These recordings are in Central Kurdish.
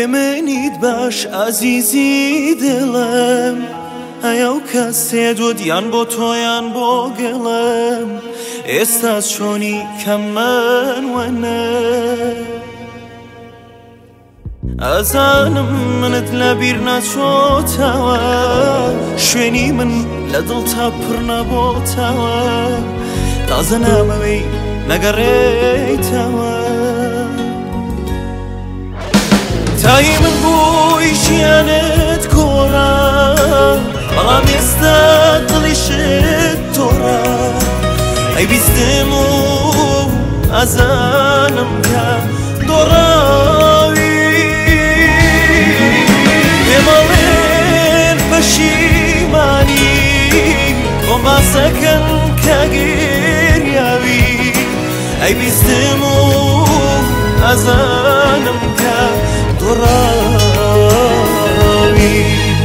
بمنید باش عزیزی دلم ئەو کەسێ دۆدیان بۆ تۆیان بۆ گەڵم ئێستاس چۆنی کەممەن وەنە ئەزانم منت لەبیر ناچۆتەوە شوێنی من لە دڵ تا پڕ نەبۆتەوە تازە نامەوەی نەگەڕێیتەوە تای من بووی ژیانت گۆڕە بەڵام ئێستا دڵیشت تۆڕە ئەی بیستم و ئەزانم کە دۆڕاوی پێمەڵێن پەشیمانی بۆم باسەکەن کە گریاوی ئەی بیستم و ئەزانم کە دۆڕاوی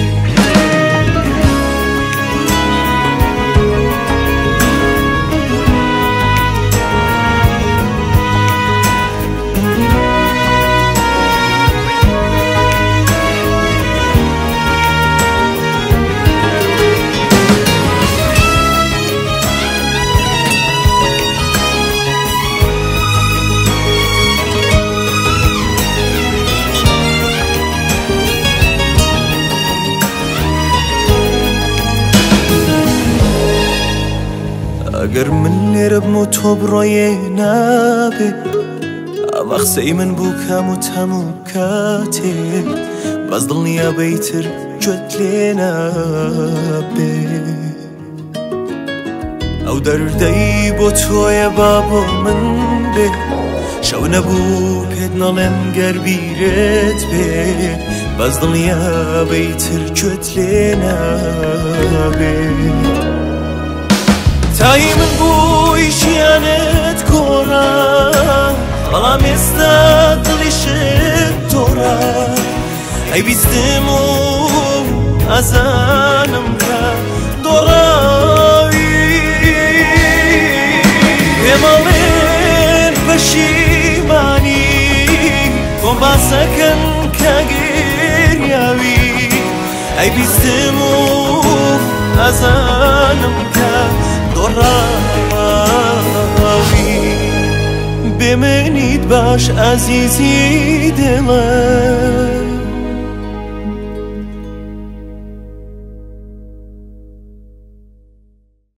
ئەگەر من لێرە بم و تۆ بڕۆیێ نابێ ئەمە قسەی من بوو کەم و تەموو کاتێ بەس دڵ نییە بەیتر گوێت لێ نابێ ئەو دەردەی بۆ تۆیە با بۆ من بێ شەو نەبوو پێت نەڵێم گەر بیرت بێ بەس دڵ نییە بەیتر گوێت لێ نابێ تای من بووی ژیانت گۆڕە بەڵام ئێستا دڵیشت تۆڕە ئەی بیستم و ئەزانم کە دۆڕاوی پێمەڵێن پەشیمانی بۆم باسەکەن کە گریاوی ئەی بیستم و ئەزانم کە بمنید باش عزیزی دلم